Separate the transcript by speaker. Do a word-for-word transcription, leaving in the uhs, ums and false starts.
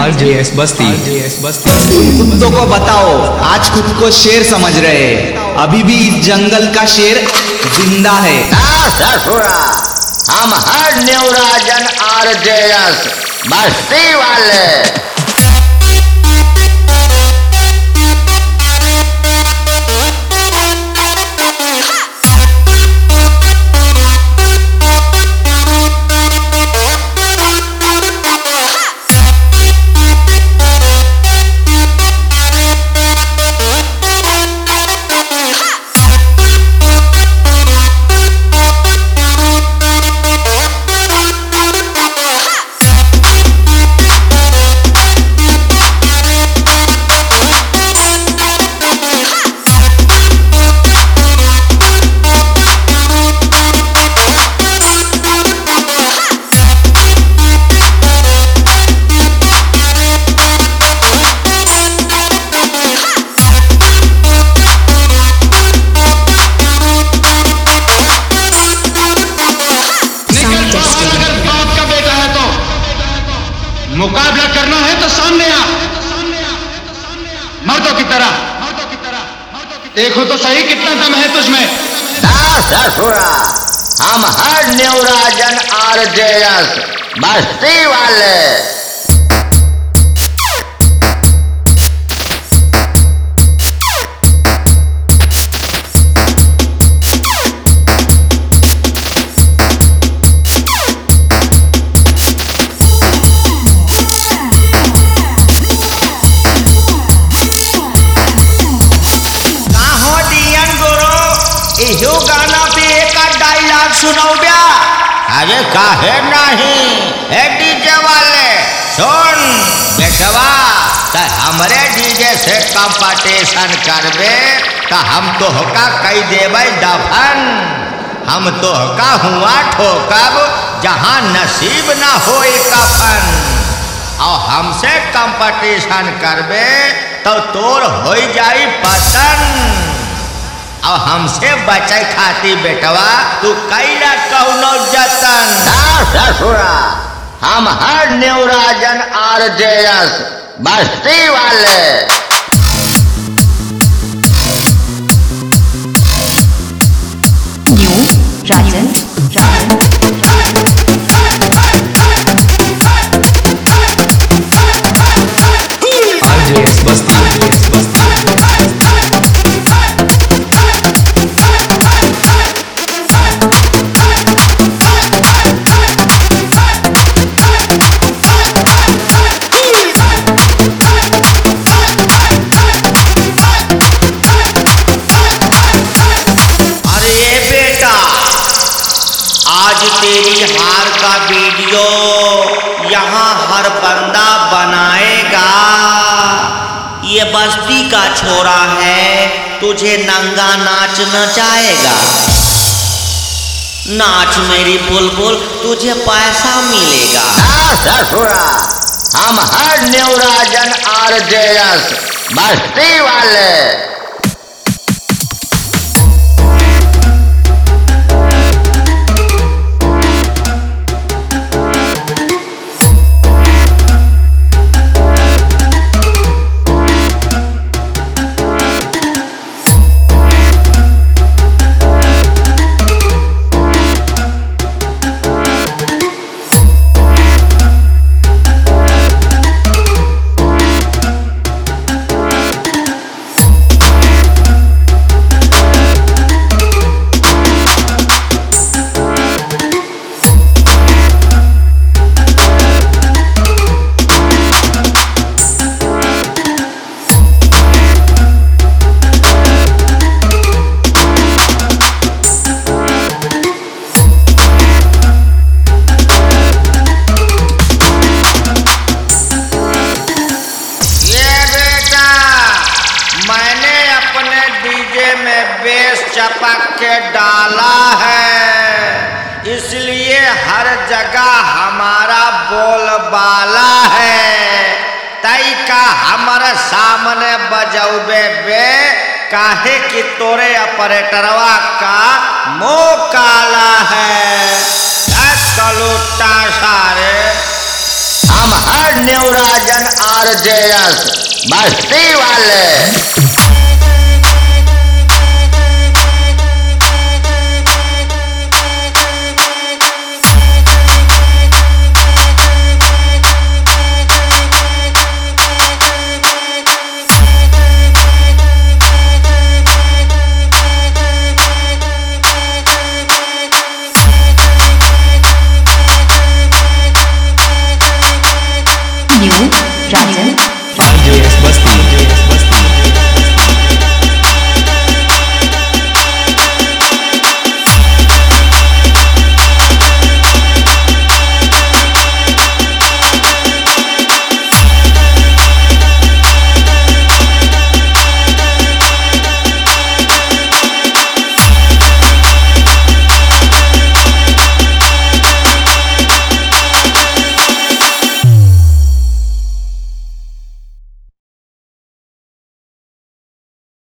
Speaker 1: RJS बस्ती RJS बस्ती।
Speaker 2: उन कुत्तों को बताओ आज खुद को शेर समझ रहे, अभी भी इस जंगल का शेर जिंदा है।
Speaker 3: ससुरा, हम हर न्यूराजन आरजेएस बस्ती वाले।
Speaker 4: मुकाबला करना है तो सामने आ, मर्दों की तरह। देखो तो सही कितना दम है तुझमें।
Speaker 3: ससुरा, हम हर न्यूराजन आरजेएस बस्ती वाले।
Speaker 2: यो गाना पे एक डायलॉग सुनाओ ब्या।
Speaker 3: अरे काहे नहीं है डीजे वाले, सुन बेटवा, तो हमरे डीजे से कंपटीशन करबे तो हम तो होका कई देवे दफन। हम तो होका हुआ ठोकब जहाँ नसीब ना होई कफन। और हमसे कंपटीशन करबे तो तोर हो जाई पतन। और हमसे बचे खाती बेटवा तू कैला कौनो जतन। ससुरा, हम हर न्यूराजन आरजेएस बस्ती वाले।
Speaker 5: न्यू राजन राजन
Speaker 1: आरजेएस बस्ती आरजेएस बस्ती।
Speaker 6: आज तेरी हार का वीडियो यहाँ हर बंदा बनाएगा। ये बस्ती का छोरा है, तुझे नंगा नाच नचाएगा। नाच मेरी बुलबुल, तुझे पैसा मिलेगा।
Speaker 3: ससुरा, हम हर न्यूराजन आरजेएस बस्ती वाले।
Speaker 6: चपक के डाला है, इसलिए हर जगह हमारा बोलबाला है। तई का हमारे सामने बजौबे बे, काहे कि तोरे ऑपरेटरवा का मुंह काला है। कलुट्टा सारे
Speaker 3: हम हर न्यूराजन आरजेएस बस्ती वाले।